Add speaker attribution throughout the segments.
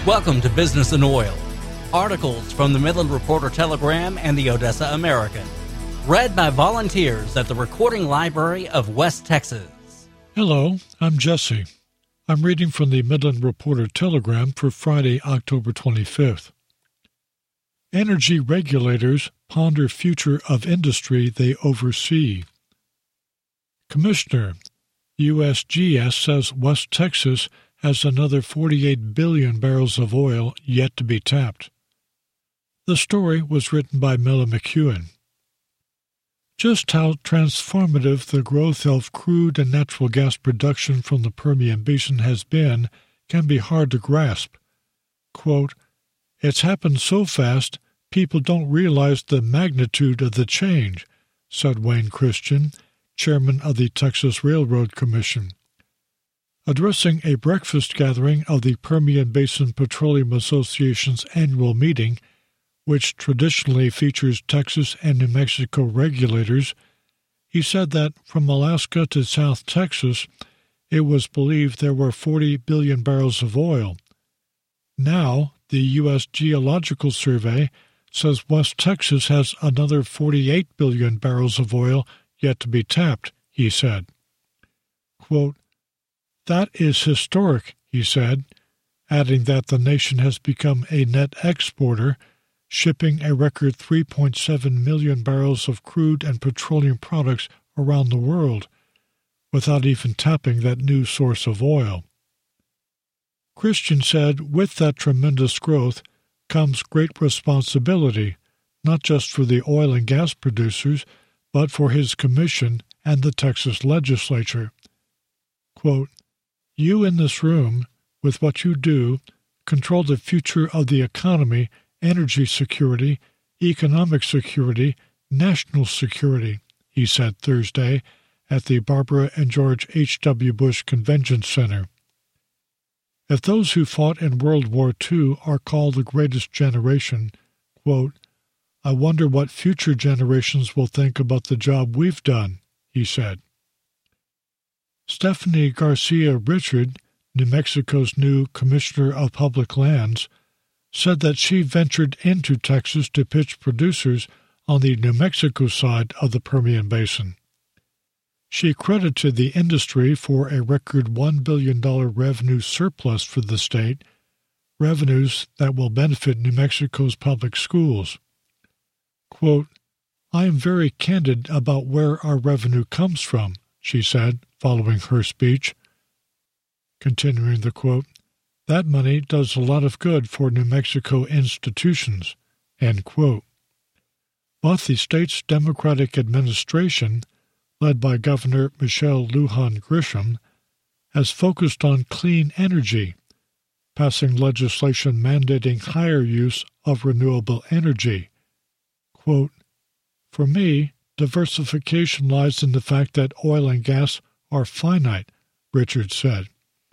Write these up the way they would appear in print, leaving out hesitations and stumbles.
Speaker 1: Welcome to Business in Oil. Articles from the Midland Reporter-Telegram and the Odessa American. Read by volunteers at the Recording Library of West Texas.
Speaker 2: Hello, I'm Jesse. I'm reading from the Midland Reporter-Telegram for Friday, October 25th. Energy regulators ponder future of industry they oversee. Commissioner, USGS says West Texas has another 48 billion barrels of oil yet to be tapped. The story was written by Mela McEwen. Just how transformative the growth of crude and natural gas production from the Permian Basin has been can be hard to grasp. Quote, "It's happened so fast, people don't realize the magnitude of the change," said Wayne Christian, chairman of the Texas Railroad Commission. Addressing a breakfast gathering of the Permian Basin Petroleum Association's annual meeting, which traditionally features Texas and New Mexico regulators, he said that from Alaska to South Texas, it was believed there were 40 billion barrels of oil. Now, the U.S. Geological Survey says West Texas has another 48 billion barrels of oil yet to be tapped, he said. Quote, "That is historic," he said, adding that the nation has become a net exporter, shipping a record 3.7 million barrels of crude and petroleum products around the world, without even tapping that new source of oil. Christian said with that tremendous growth comes great responsibility, not just for the oil and gas producers, but for his commission and the Texas legislature. Quote, "You in this room, with what you do, control the future of the economy, energy security, economic security, national security," he said Thursday at the Barbara and George H.W. Bush Convention Center. If those who fought in World War II are called the greatest generation, quote, "I wonder what future generations will think about the job we've done," he said. Stephanie Garcia Richard, New Mexico's new Commissioner of Public Lands, said that she ventured into Texas to pitch producers on the New Mexico side of the Permian Basin. She credited the industry for a record $1 billion revenue surplus for the state, revenues that will benefit New Mexico's public schools. Quote, "I am very candid about where our revenue comes from," she said, following her speech. Continuing the quote, "That money does a lot of good for New Mexico institutions," end quote. But the state's Democratic administration, led by Governor Michelle Lujan Grisham, has focused on clean energy, passing legislation mandating higher use of renewable energy. Quote, "For me, diversification lies in the fact that oil and gas are finite," Richard said.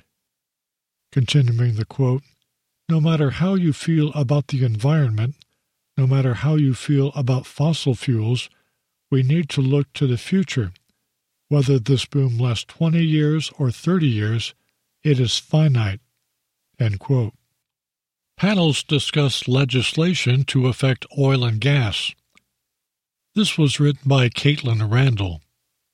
Speaker 2: Continuing the quote, "No matter how you feel about the environment, no matter how you feel about fossil fuels, we need to look to the future. Whether this boom lasts 20 years or 30 years, it is finite." End quote. Panels discuss legislation to affect oil and gas. This was written by Caitlin Randall.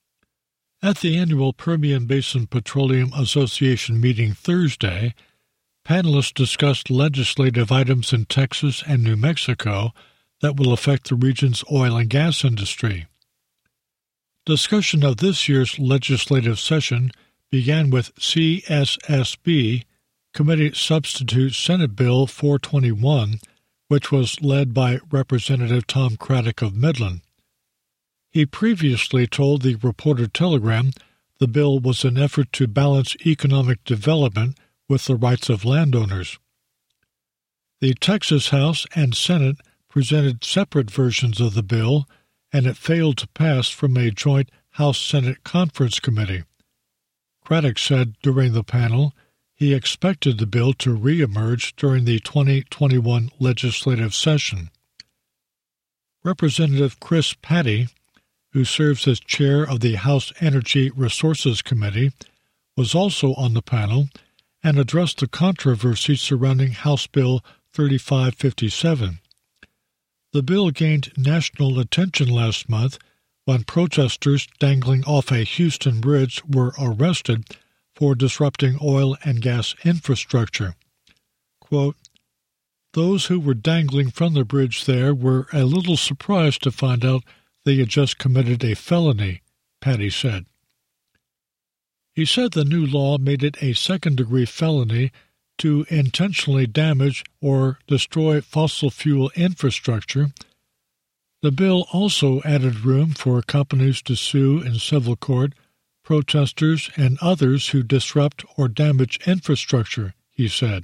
Speaker 2: At the annual Permian Basin Petroleum Association meeting Thursday, panelists discussed legislative items in Texas and New Mexico that will affect the region's oil and gas industry. Discussion of this year's legislative session began with CSSB, Committee Substitute Senate Bill 421, which was led by Representative Tom Craddock of Midland. He previously told the Reporter-Telegram the bill was an effort to balance economic development with the rights of landowners. The Texas House and Senate presented separate versions of the bill, and it failed to pass from a joint House-Senate conference committee. Craddock said during the panel he expected the bill to reemerge during the 2021 legislative session. Representative Chris Patty, who serves as chair of the House Energy Resources Committee, was also on the panel and addressed the controversy surrounding House Bill 3557. The bill gained national attention last month when protesters dangling off a Houston bridge were arrested for disrupting oil and gas infrastructure. Quote, "Those who were dangling from the bridge there were a little surprised to find out they had just committed a felony," Patty said. He said the new law made it a second-degree felony to intentionally damage or destroy fossil fuel infrastructure. The bill also added room for companies to sue in civil court protesters and others who disrupt or damage infrastructure, he said.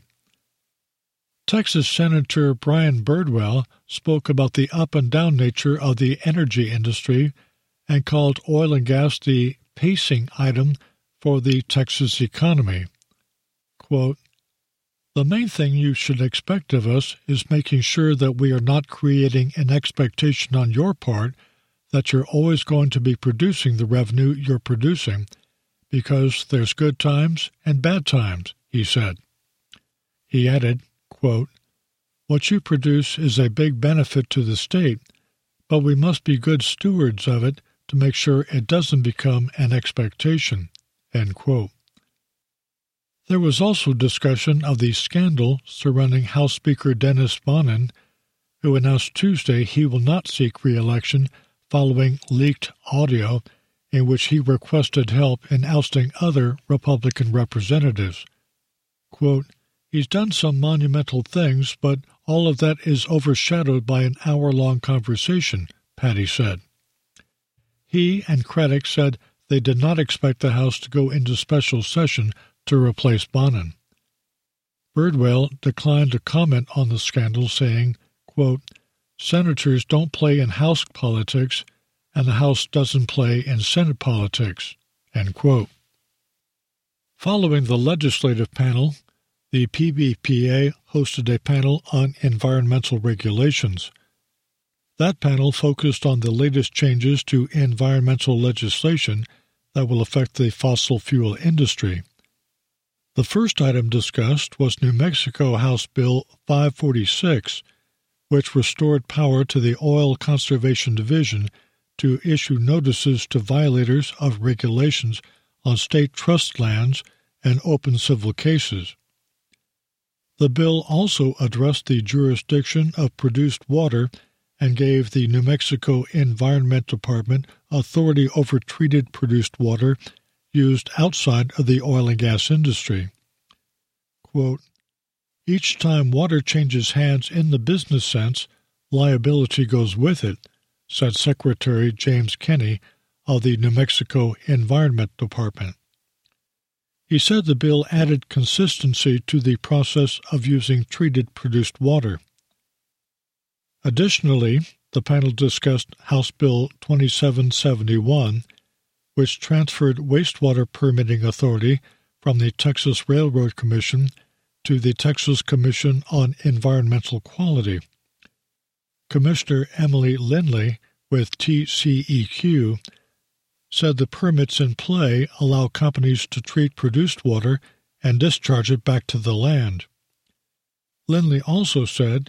Speaker 2: Texas Senator Brian Birdwell spoke about the up-and-down nature of the energy industry and called oil and gas the pacing item for the Texas economy. Quote, "The main thing you should expect of us is making sure that we are not creating an expectation on your part that you're always going to be producing the revenue you're producing, because there's good times and bad times," he said. He added, quote, "What you produce is a big benefit to the state, but we must be good stewards of it to make sure it doesn't become an expectation," end quote. There was also discussion of the scandal surrounding House Speaker Dennis Bonnen, who announced Tuesday he will not seek re-election following leaked audio in which he requested help in ousting other Republican representatives. Quote, "He's done some monumental things, but all of that is overshadowed by an hour-long conversation," Patty said. He and critics said they did not expect the House to go into special session to replace Bonnen. Birdwell declined to comment on the scandal, saying, quote, "Senators don't play in House politics, and the House doesn't play in Senate politics," end quote. Following the legislative panel, the PBPA hosted a panel on environmental regulations. That panel focused on the latest changes to environmental legislation that will affect the fossil fuel industry. The first item discussed was New Mexico House Bill 546, which restored power to the Oil Conservation Division to issue notices to violators of regulations on state trust lands and open civil cases. The bill also addressed the jurisdiction of produced water and gave the New Mexico Environment Department authority over treated produced water used outside of the oil and gas industry. Quote, "Each time water changes hands in the business sense, liability goes with it," said Secretary James Kenney of the New Mexico Environment Department. He said the bill added consistency to the process of using treated produced water. Additionally, the panel discussed House Bill 2771, which transferred wastewater permitting authority from the Texas Railroad Commission to the Texas Commission on Environmental Quality. Commissioner Emily Lindley with TCEQ said the permits in play allow companies to treat produced water and discharge it back to the land. Lindley also said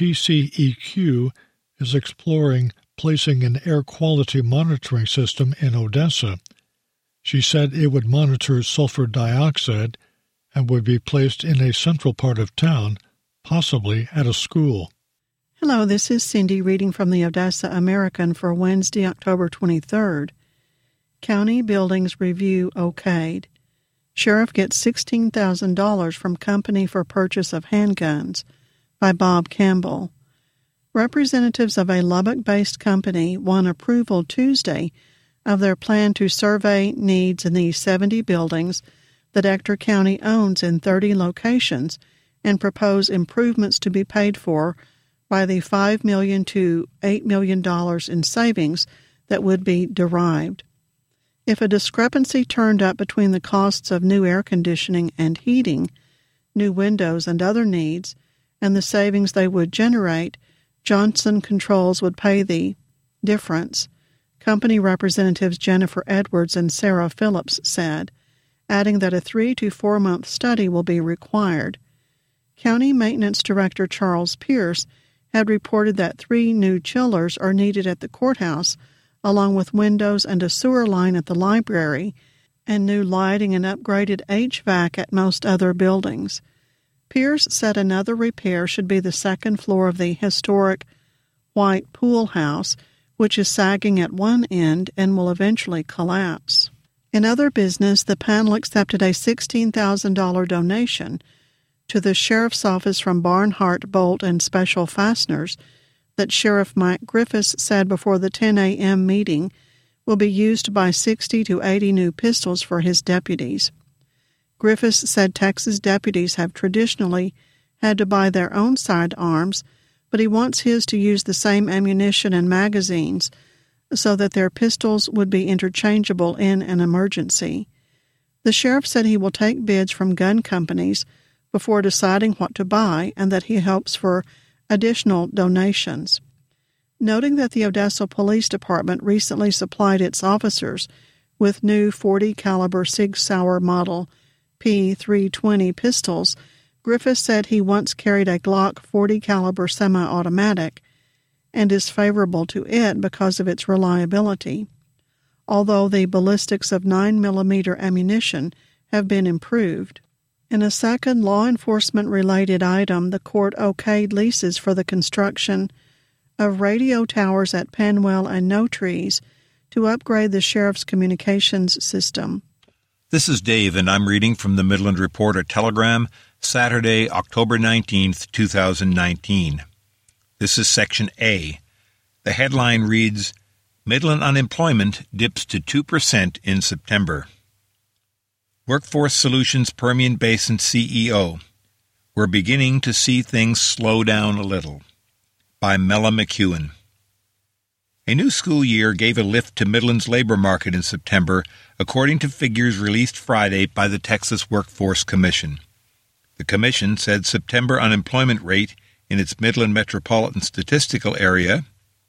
Speaker 2: TCEQ is exploring placing an air quality monitoring system in Odessa. She said it would monitor sulfur dioxide and would be placed in a central part of town, possibly at a school.
Speaker 3: Hello, this is Cindy reading from the Odessa American for Wednesday, October 23rd. County Buildings Review okayed. Sheriff gets $16,000 from Company for Purchase of Handguns by Bob Campbell. Representatives of a Lubbock-based company won approval Tuesday of their plan to survey needs in the 70 buildings that Ector County owns in 30 locations and propose improvements to be paid for by the $5 million to $8 million in savings that would be derived. If a discrepancy turned up between the costs of new air conditioning and heating, new windows and other needs, and the savings they would generate, Johnson Controls would pay the difference, company representatives Jennifer Edwards and Sarah Phillips said. adding that a 3 to 4 month study will be required. County Maintenance Director Charles Pierce had reported that 3 new chillers are needed at the courthouse, along with windows and a sewer line at the library, and new lighting and upgraded HVAC at most other buildings. Pierce said another repair should be the second floor of the historic white pool house, which is sagging at one end and will eventually collapse. In other business, the panel accepted a $16,000 donation to the Sheriff's Office from Barnhart, Bolt, and Special Fasteners that Sheriff Mike Griffiths said before the 10 a.m. meeting will be used to buy 60 to 80 new pistols for his deputies. Griffiths said Texas deputies have traditionally had to buy their own sidearms, but he wants his to use the same ammunition and magazines so that their pistols would be interchangeable in an emergency. The sheriff said he will take bids from gun companies before deciding what to buy and that he hopes for additional donations. Noting that the Odessa Police Department recently supplied its officers with new .40 caliber Sig Sauer model P320 pistols, Griffiths said he once carried a Glock .40 caliber semi-automatic and is favorable to it because of its reliability, although the ballistics of 9mm ammunition have been improved. In a second law enforcement-related item, the court okayed leases for the construction of radio towers at Penwell and No Trees to upgrade the sheriff's communications system.
Speaker 4: This is Dave, and I'm reading from the Midland Reporter-Telegram, Saturday, October 19th, 2019. This is Section A. The headline reads, Midland unemployment dips to 2% in September. Workforce Solutions Permian Basin CEO. We're beginning to see things slow down a little. By Mella McEwen. A new school year gave a lift to Midland's labor market in September, according to figures released Friday by the Texas Workforce Commission. The Commission said September unemployment rate in its Midland Metropolitan Statistical Area,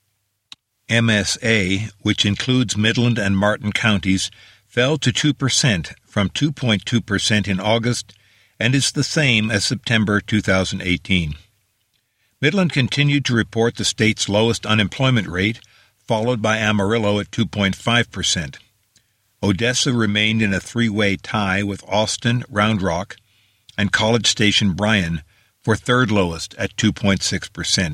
Speaker 4: MSA, which includes Midland and Martin counties, fell to 2% from 2.2% in August and is the same as September 2018. Midland continued to report the state's lowest unemployment rate, followed by Amarillo at 2.5%. Odessa remained in a three-way tie with Austin, Round Rock, and College Station Bryan for third lowest at 2.6%.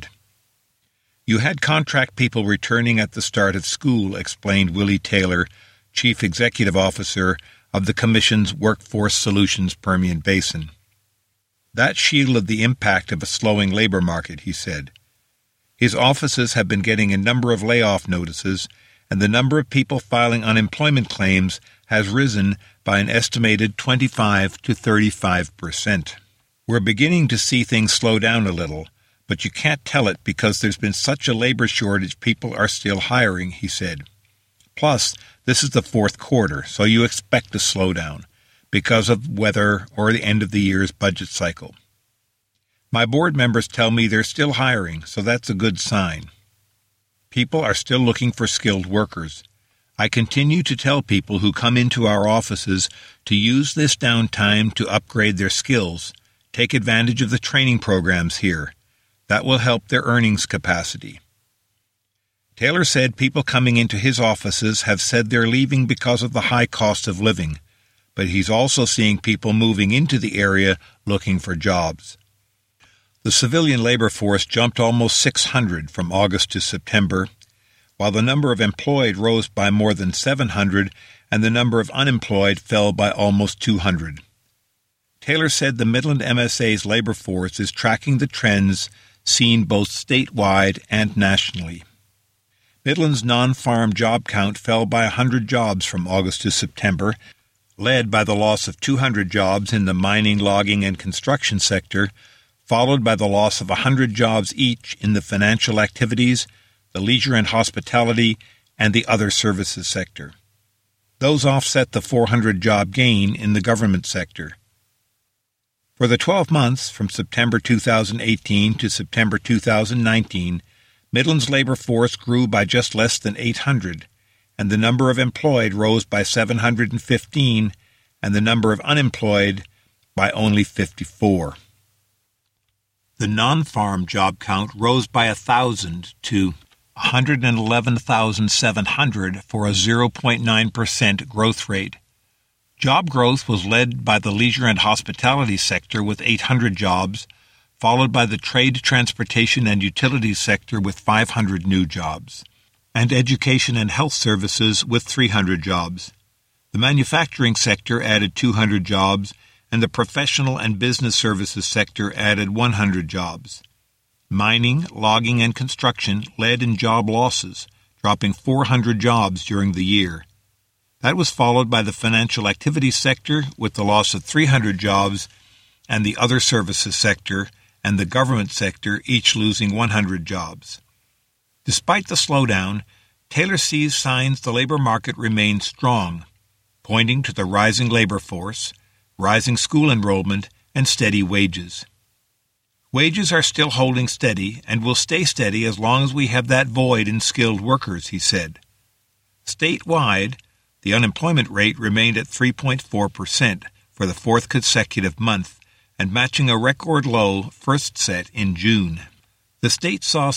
Speaker 4: You had contract people returning at the start of school, explained Willie Taylor, Chief Executive Officer of the Commission's Workforce Solutions Permian Basin. That shielded the impact of a slowing labor market, he said. His offices have been getting a number of layoff notices, and the number of people filing unemployment claims has risen by an estimated 25 to 35%. We're beginning to see things slow down a little, but you can't tell it because there's been such a labor shortage people are still hiring, he said. Plus, this is the fourth quarter, so you expect a slowdown because of weather or the end of the year's budget cycle. My board members tell me they're still hiring, so that's a good sign. People are still looking for skilled workers. I continue to tell people who come into our offices to use this downtime to upgrade their skills, take advantage of the training programs here. That will help their earnings capacity. Taylor said people coming into his offices have said they're leaving because of the high cost of living, but he's also seeing people moving into the area looking for jobs. The civilian labor force jumped almost 600 from August to September, while the number of employed rose by more than 700 and the number of unemployed fell by almost 200. Taylor said the Midland MSA's labor force is tracking the trends seen both statewide and nationally. Midland's non-farm job count fell by 100 jobs from August to September, led by the loss of 200 jobs in the mining, logging, and construction sector, followed by the loss of 100 jobs each in the financial activities, the leisure and hospitality, and the other services sector. Those offset the 400-job gain in the government sector. For the 12 months from September 2018 to September 2019, Midland's labor force grew by just less than 800, and the number of employed rose by 715, and the number of unemployed by only 54. The non-farm job count rose by 1,000 to 111,700 for a 0.9% growth rate. Job growth was led by the leisure and hospitality sector with 800 jobs, followed by the trade, transportation, and utilities sector with 500 new jobs, and education and health services with 300 jobs. The manufacturing sector added 200 jobs, and the professional and business services sector added 100 jobs. Mining, logging, and construction led in job losses, dropping 400 jobs during the year. That was followed by the financial activity sector with the loss of 300 jobs, and the other services sector and the government sector each losing 100 jobs. Despite the slowdown, Taylor sees signs the labor market remains strong, pointing to the rising labor force, rising school enrollment, and steady wages. Wages are still holding steady and will stay steady as long as we have that void in skilled workers, he said. Statewide, the unemployment rate remained at 3.4% for the fourth consecutive month, and matching a record low first set in June. The state saw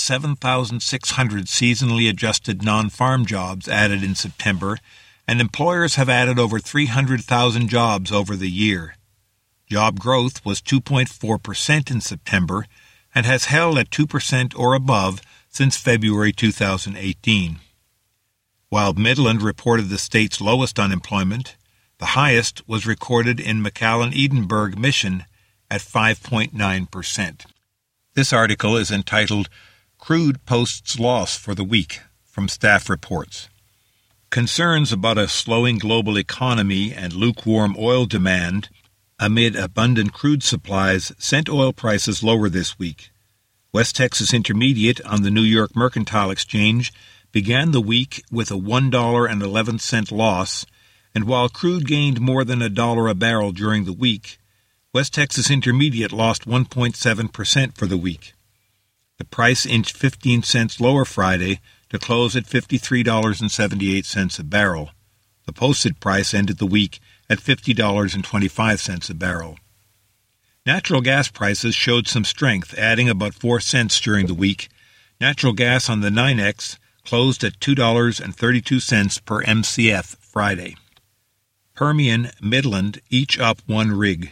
Speaker 4: 7,600 seasonally adjusted non-farm jobs added in September, and employers have added over 300,000 jobs over the year. Job growth was 2.4% in September and has held at 2% or above since February 2018. While Midland reported the state's lowest unemployment, the highest was recorded in McAllen-Edinburgh Mission at 5.9%. This article is entitled Crude Posts Loss for the Week from Staff Reports. Concerns about a slowing global economy and lukewarm oil demand amid abundant crude supplies sent oil prices lower this week. West Texas Intermediate on the New York Mercantile Exchange began the week with a $1.11 loss, and while crude gained more than $1 a barrel during the week, West Texas Intermediate lost 1.7% for the week. The price inched 15 cents lower Friday to close at $53.78 a barrel. The posted price ended the week at $50.25 a barrel. Natural gas prices showed some strength, adding about 4 cents during the week. Natural gas on the NYMEX closed at $2.32 per MCF Friday. Permian, Midland, each up 1 rig.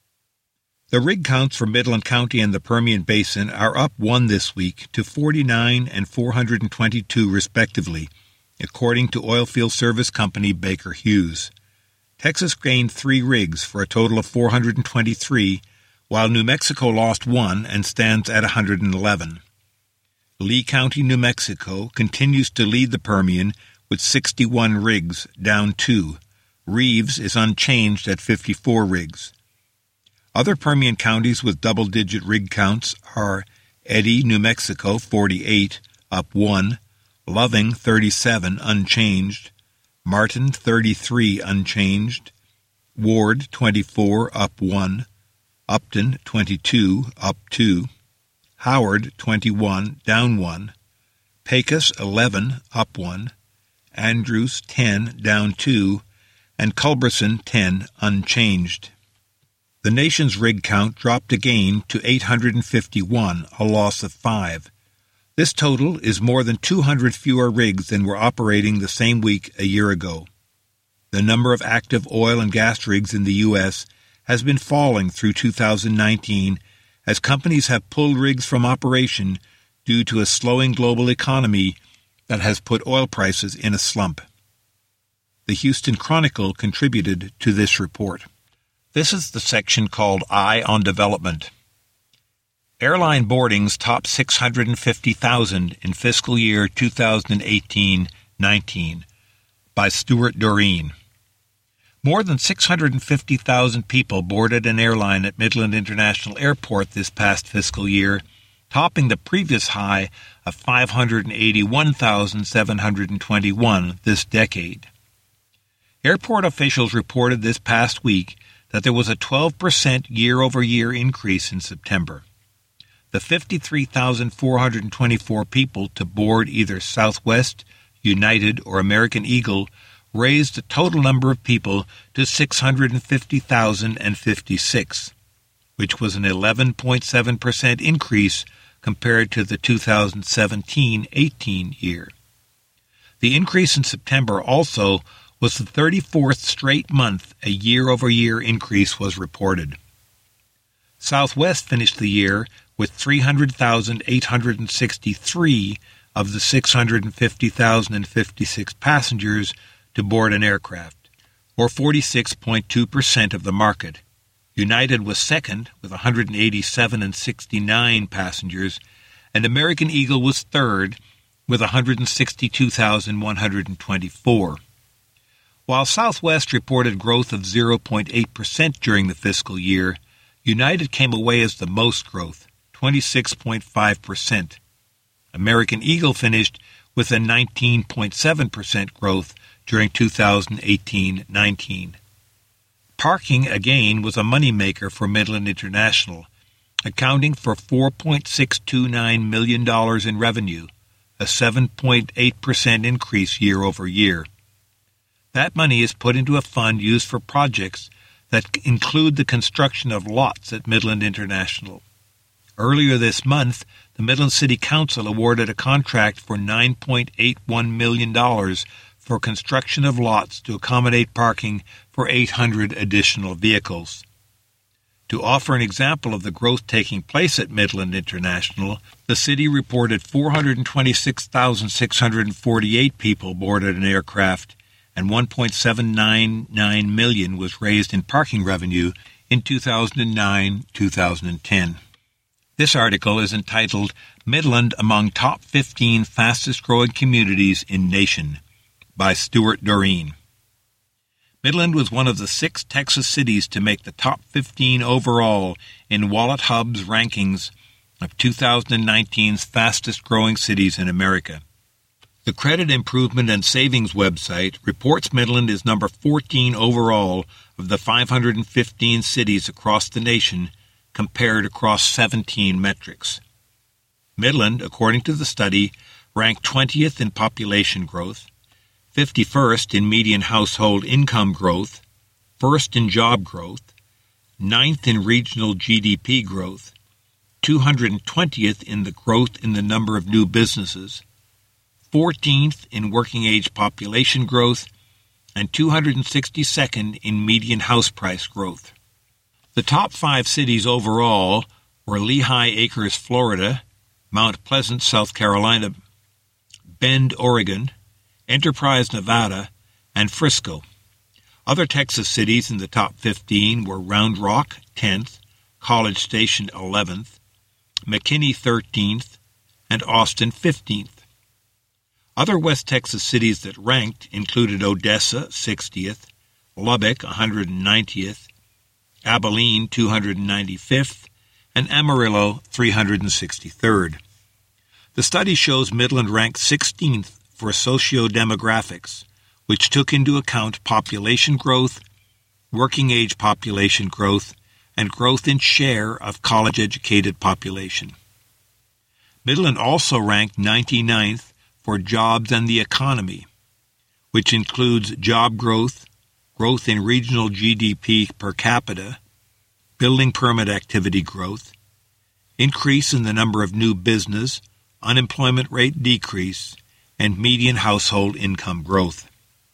Speaker 4: The rig counts for Midland County and the Permian Basin are up 1 this week to 49 and 422 respectively, according to oilfield service company Baker Hughes. Texas gained 3 rigs for a total of 423, while New Mexico lost 1 and stands at 111. Lee County, New Mexico, continues to lead the Permian with 61 rigs, down 2. Reeves is unchanged at 54 rigs. Other Permian counties with double-digit rig counts are Eddy, New Mexico, 48, up 1, Loving, 37, unchanged, Martin, 33, unchanged, Ward, 24, up 1, Upton, 22, up 2, Howard, 21, down 1, Pecos, 11, up 1, Andrews, 10, down 2, and Culberson, 10, unchanged. The nation's rig count dropped again to 851, a loss of 5. This total is more than 200 fewer rigs than were operating the same week a year ago. The number of active oil and gas rigs in the U.S. has been falling through 2019 as companies have pulled rigs from operation due to a slowing global economy that has put oil prices in a slump. The Houston Chronicle contributed to this report. This is the section called Eye on Development. Airline boardings topped 650,000 in fiscal year 2018-19 by Stuart Doreen. More than 650,000 people boarded an airline at Midland International Airport this past fiscal year, topping the previous high of 581,721 this decade. Airport officials reported this past week that there was a 12% year-over-year increase in September. The 53,424 people to board either Southwest, United, or American Eagle raised the total number of people to 650,056, which was an 11.7% increase compared to the 2017-18 year. The increase in September also was the 34th straight month a year-over-year increase was reported. Southwest finished the year with 300,863 of the 650,056 passengers to board an aircraft, or 46.2% of the market. United was second with 187,069 passengers, and American Eagle was third with 162,124. While Southwest reported growth of 0.8% during the fiscal year, United came away as the most growth, 26.5%. American Eagle finished with a 19.7% growth during 2018-19. Parking, again, was a moneymaker for Midland International, accounting for $4.629 million in revenue, a 7.8% increase year over year. That money is put into a fund used for projects that include the construction of lots at Midland International. Earlier this month, the Midland City Council awarded a contract for $9.81 million for construction of lots to accommodate parking for 800 additional vehicles. To offer an example of the growth taking place at Midland International, the city reported 426,648 people boarded an aircraft, and $1.799 million was raised in parking revenue in 2009-2010. This article is entitled Midland Among Top 15 Fastest Growing Communities in Nation by Stuart Doreen. Midland was one of the 6 Texas cities to make the top 15 overall in Wallet Hub's rankings of 2019's fastest growing cities in America. The Credit Improvement and Savings website reports Midland is number 14 overall of the 515 cities across the nation compared across 17 metrics. Midland, according to the study, ranked 20th in population growth, 51st in median household income growth, 1st in job growth, 9th in regional GDP growth, 220th in the growth in the number of new businesses, 14th in working-age population growth, and 262nd in median house price growth. The top 5 cities overall were Lehigh Acres, Florida, Mount Pleasant, South Carolina, Bend, Oregon, Enterprise, Nevada, and Frisco. Other Texas cities in the top 15 were Round Rock, 10th, College Station, 11th, McKinney, 13th, and Austin, 15th. Other West Texas cities that ranked included Odessa, 60th, Lubbock, 190th, Abilene, 295th, and Amarillo, 363rd. The study shows Midland ranked 16th for socio-demographics, which took into account population growth, working-age population growth, and growth in share of college-educated population. Midland also ranked 99th for jobs and the economy, which includes job growth, growth in regional GDP per capita, building permit activity growth, increase in the number of new business, unemployment rate decrease, and median household income growth.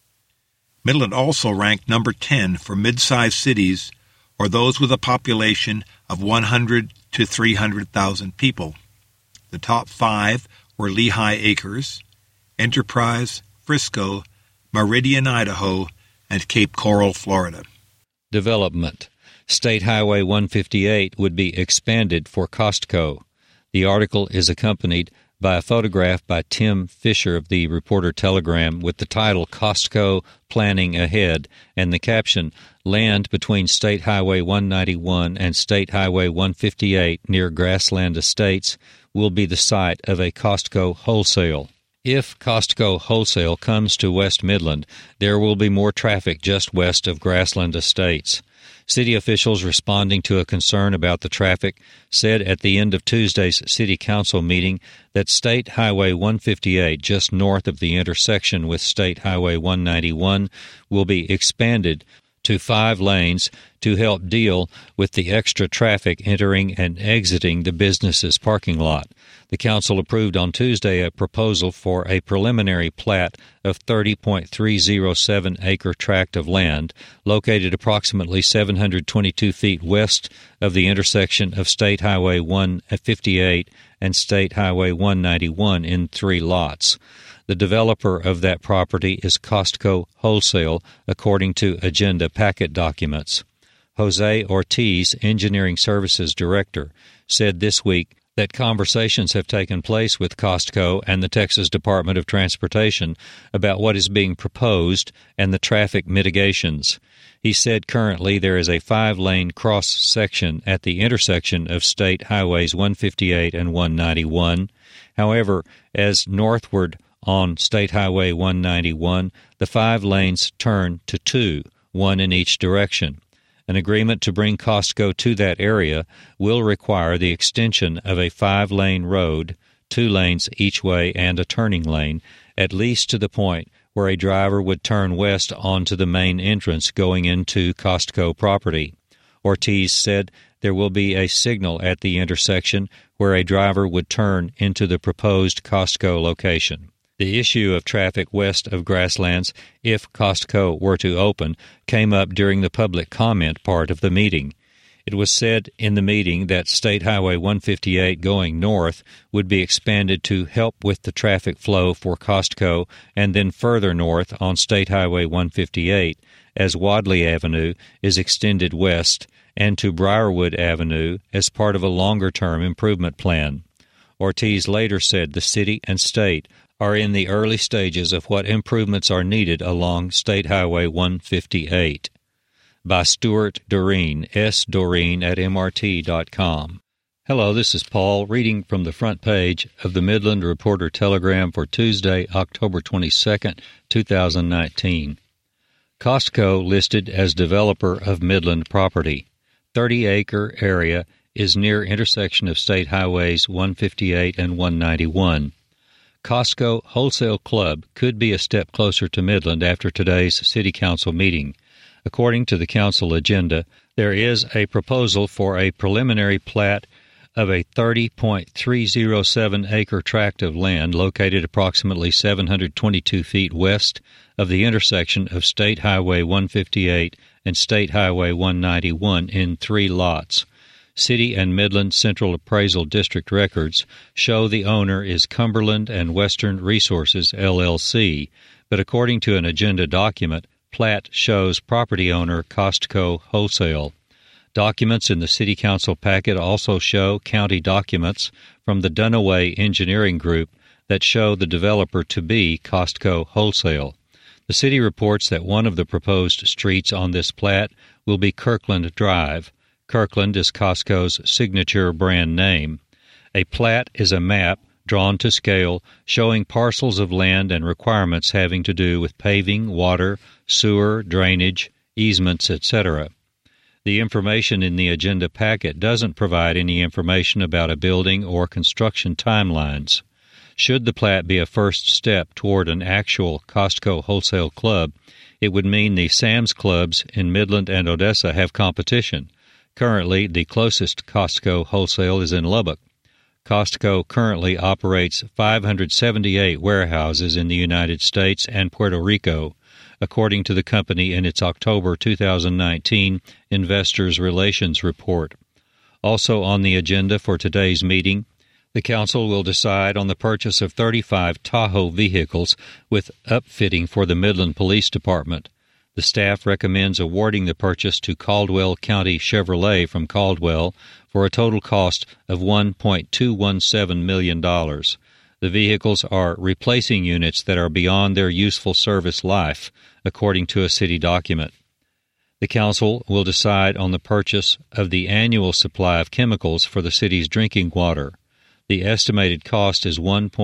Speaker 4: Midland also ranked number 10 for mid-sized cities or those with a population of 100 to 300,000 people. The top 5 were Lehigh Acres, Enterprise, Frisco, Meridian, Idaho, and Cape Coral, Florida.
Speaker 5: Development. State Highway 158 would be expanded for Costco. The article is accompanied by a photograph by Tim Fisher of the Reporter-Telegram with the title Costco Planning Ahead and the caption, Land between State Highway 191 and State Highway 158 near Grassland Estates will be the site of a Costco wholesale. If Costco Wholesale comes to West Midland, there will be more traffic just west of Grassland Estates. City officials responding to a concern about the traffic said at the end of Tuesday's City Council meeting that State Highway 158, just north of the intersection with State Highway 191, will be expanded to 5 lanes to help deal with the extra traffic entering and exiting the business's parking lot. The council approved on Tuesday a proposal for a preliminary plat of 30.307-acre tract of land located approximately 722 feet west of the intersection of State Highway 158 and State Highway 191 in 3 lots. The developer of that property is Costco Wholesale, according to agenda packet documents. Jose Ortiz, Engineering Services Director, said this week that conversations have taken place with Costco and the Texas Department of Transportation about what is being proposed and the traffic mitigations. He said currently there is a 5-lane cross-section at the intersection of State Highways 158 and 191. However, as northward on State Highway 191, the 5 lanes turn to 2, one in each direction. An agreement to bring Costco to that area will require the extension of a 5-lane road, 2 lanes each way and a turning lane, at least to the point where a driver would turn west onto the main entrance going into Costco property. Ortiz said there will be a signal at the intersection where a driver would turn into the proposed Costco location. The issue of traffic west of Grasslands, if Costco were to open, came up during the public comment part of the meeting. It was said in the meeting that State Highway 158 going north would be expanded to help with the traffic flow for Costco, and then further north on State Highway 158 as Wadley Avenue is extended west, and to Briarwood Avenue as part of a longer-term improvement plan. Ortiz later said the city and state are in the early stages of what improvements are needed along State Highway 158. By Stuart Doreen, sdoreen@mrt.com. Hello, this is Paul, reading from the front page of the Midland Reporter Telegram for Tuesday, October 22, 2019. Costco listed as developer of Midland property. 30-acre area is near intersection of State Highways 158 and 191. Costco Wholesale Club could be a step closer to Midland after today's City Council meeting. According to the Council agenda, there is a proposal for a preliminary plat of a 30.307-acre tract of land located approximately 722 feet west of the intersection of State Highway 158 and State Highway 191 in 3 lots. City and Midland Central Appraisal District records show the owner is Cumberland and Western Resources, LLC, but according to an agenda document, plat shows property owner Costco Wholesale. Documents in the City Council packet also show county documents from the Dunaway Engineering Group that show the developer to be Costco Wholesale. The city reports that one of the proposed streets on this plat will be Kirkland Drive. Kirkland is Costco's signature brand name. A plat is a map drawn to scale showing parcels of land and requirements having to do with paving, water, sewer, drainage, easements, etc. The information in the agenda packet doesn't provide any information about a building or construction timelines. Should the plat be a first step toward an actual Costco Wholesale Club, it would mean the Sam's Clubs in Midland and Odessa have competition. Currently, the closest Costco Wholesale is in Lubbock. Costco currently operates 578 warehouses in the United States and Puerto Rico, according to the company in its October 2019 Investors Relations Report. Also on the agenda for today's meeting, the Council will decide on the purchase of 35 Tahoe vehicles with upfitting for the Midland Police Department. The staff recommends awarding the purchase to Caldwell County Chevrolet from Caldwell for a total cost of $1.217 million. The vehicles are replacing units that are beyond their useful service life, according to a city document. The Council will decide on the purchase of the annual supply of chemicals for the city's drinking water. The estimated cost is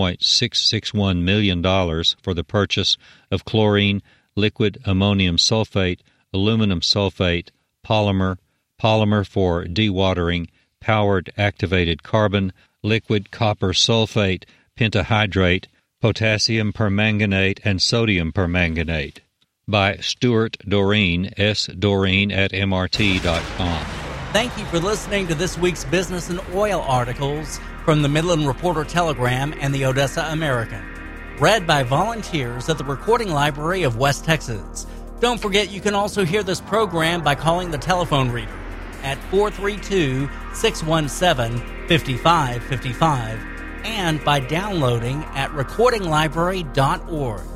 Speaker 5: $1.661 million for the purchase of chlorine, liquid ammonium sulfate, aluminum sulfate, polymer, polymer for dewatering, powered activated carbon, liquid copper sulfate, pentahydrate, potassium permanganate, and sodium permanganate. By Stuart Doreen, sdoreen@mrt.com.
Speaker 1: Thank you for listening to this week's business and oil articles from the Midland Reporter Telegram and the Odessa American, read by volunteers at the Recording Library of West Texas. Don't forget you can also hear this program by calling the telephone reader at 432-617-5555 and by downloading at recordinglibrary.org.